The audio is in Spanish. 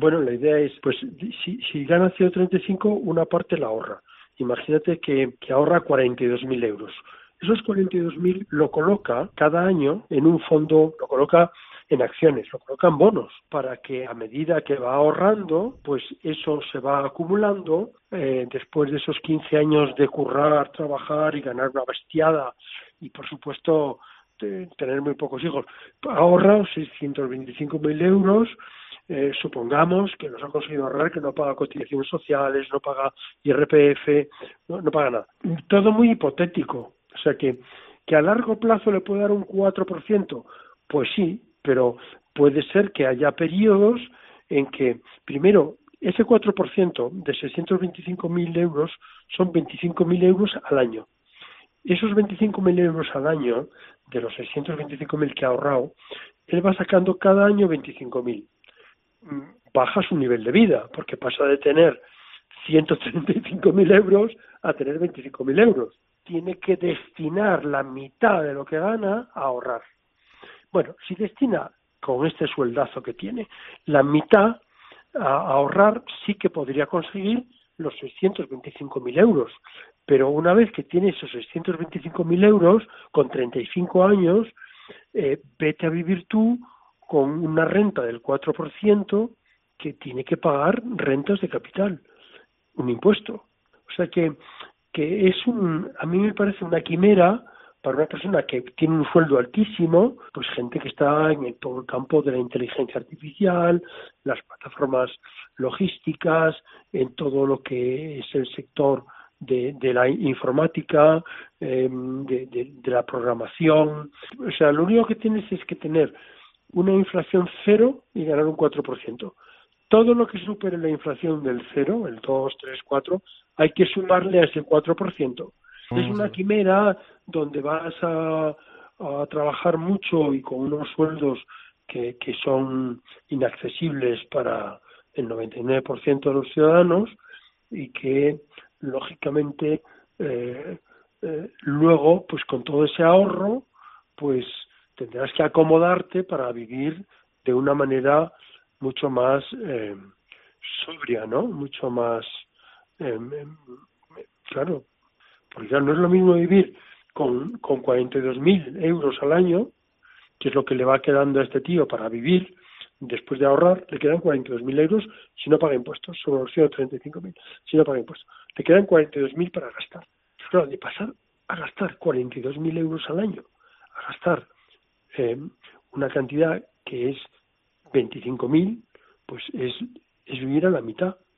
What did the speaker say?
Bueno, la idea es, pues, si gana 0,35, una parte la ahorra. Imagínate que ahorra 42.000 euros. Esos 42.000 lo coloca cada año en un fondo, lo coloca en acciones, lo coloca en bonos, para que a medida que va ahorrando, pues eso se va acumulando. Después de esos 15 años de currar, trabajar y ganar una bestiada, y por supuesto tener muy pocos hijos, ahorra 625.000 euros. Supongamos que nos ha conseguido ahorrar, que no paga cotizaciones sociales, no paga IRPF, no paga nada. Todo muy hipotético. O sea que a largo plazo le puede dar un 4%, pues sí, pero puede ser que haya periodos en que, primero, ese 4% de 625.000 euros son 25.000 euros al año. Esos 25.000 euros al año, de los 625.000 que ha ahorrado, él va sacando cada año 25.000. Baja su nivel de vida, porque pasa de tener 135.000 euros a tener 25.000 euros. Tiene que destinar la mitad de lo que gana a ahorrar. Bueno, si destina, con este sueldazo que tiene, la mitad a ahorrar, sí que podría conseguir los 625.000 euros. Pero una vez que tiene esos 625.000 euros, con 35 años, vete a vivir tú con una renta del 4% que tiene que pagar rentas de capital, un impuesto. O sea que a mí me parece una quimera para una persona que tiene un sueldo altísimo, pues gente que está en todo el campo de la inteligencia artificial, las plataformas logísticas, en todo lo que es el sector de la informática, de la programación. O sea, lo único que tienes es que tener una inflación cero y ganar un 4%. Todo lo que supere la inflación del cero, el 2, 3, 4, hay que sumarle a ese 4%. Es una quimera donde vas a trabajar mucho y con unos sueldos que son inaccesibles para el 99% de los ciudadanos, y que, lógicamente, luego, pues con todo ese ahorro, pues tendrás que acomodarte para vivir de una manera mucho más sobria, ¿no? Mucho más, claro, porque ya no es lo mismo vivir con 42.000 euros al año, que es lo que le va quedando a este tío para vivir. Después de ahorrar, le quedan 42.000 euros si no paga impuestos, sobre los 135.000, si no paga impuestos. Le quedan 42.000 para gastar. Claro, de pasar a gastar 42.000 euros al año, a gastar una cantidad que es 25.000, pues es vivir a la mitad.